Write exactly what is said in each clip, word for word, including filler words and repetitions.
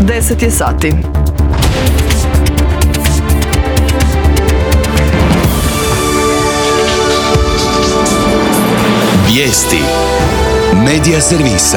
deset je sati. Vijesti Medija servisa.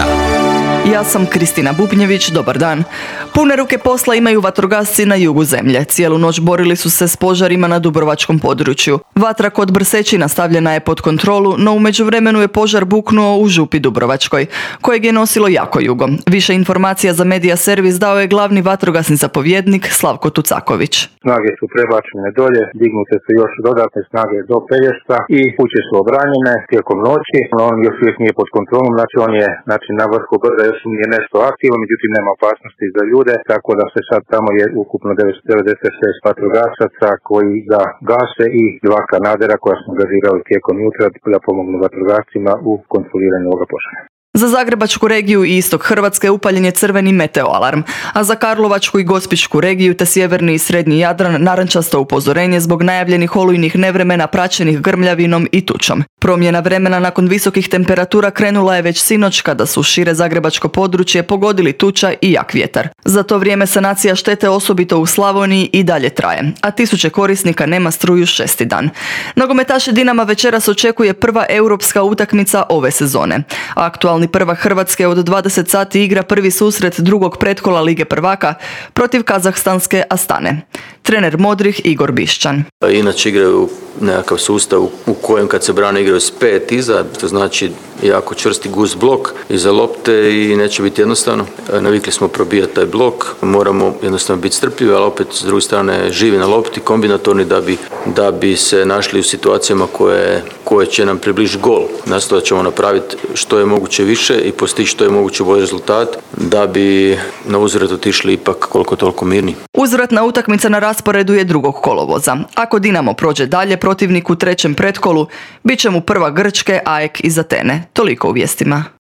Ja sam Kristina Bubnjević, dobar dan. Pune ruke posla imaju vatrogasci na jugu zemlje. Cijelu noć borili su se s požarima na dubrovačkom području. Vatra kod Brsećina stavljena je pod kontrolu, no u međuvremenu je požar buknuo u Župi Dubrovačkoj, kojeg je nosilo jako jugo. Više informacija za Medija servis dao je glavni vatrogasni zapovjednik Slavko Tucaković. Snage su prebačene dolje, dignute su još dodatne snage do Pelješca i kuće su obranjene tijekom noći, no on još uvijek nije pod kontrolom, znači on je znači, na vrhu brda još nije nešto aktivno, međutim nema opasnosti za ljude, tako da se sad tamo je ukupno devetsto devedeset šest vatrogasaca koji ga gase i dva kanadera koja smo angažirali tijekom jutra da pomognu vatrogascima u kontroliranju ovoga požara. Za Zagrebačku regiju i istok Hrvatske upaljen je crveni meteoalarm, a za Karlovačku i Gospićku regiju te sjeverni i srednji Jadran narančasto upozorenje zbog najavljenih olujnih nevremena praćenih grmljavinom i tučom. Promjena vremena nakon visokih temperatura krenula je već sinoć kada su šire zagrebačko područje pogodili tuča i jak vjetar. Za to vrijeme sanacija štete osobito u Slavoniji i dalje traje, a tisuće korisnika nema struju šesti dan. Nogometaše Dinama večeras očekuje prva europska utakmica ove sezone. Aktualni prvak Hrvatske od dvadeset sati igra prvi susret drugog pretkola Lige prvaka protiv kazahstanske Astane. Trener modrih Igor Bišćan. Inače igraju nekakav sustav u kojem kad se brane igraju s pet iza, što znači jako čvrsti guz blok iza lopte i neće biti jednostavno. Navikli smo probijati taj blok, moramo jednostavno biti strpljivi, ali opet s druge strane živi na lopti, kombinatorni da bi, da bi se našli u situacijama koje, koje će nam približiti gol. Nastojat ćemo napraviti što je moguće više i postići što je moguće bolji rezultat da bi na uzvrat otišli ipak koliko toliko mirni. Uzvratna utakmica na rasporedu je drugog kolovoza. Ako Dinamo prođe dalje, protivnik u trećem pretkolu bit će mu prva Grčke, A E K iz Atene. Toliko u vijestima.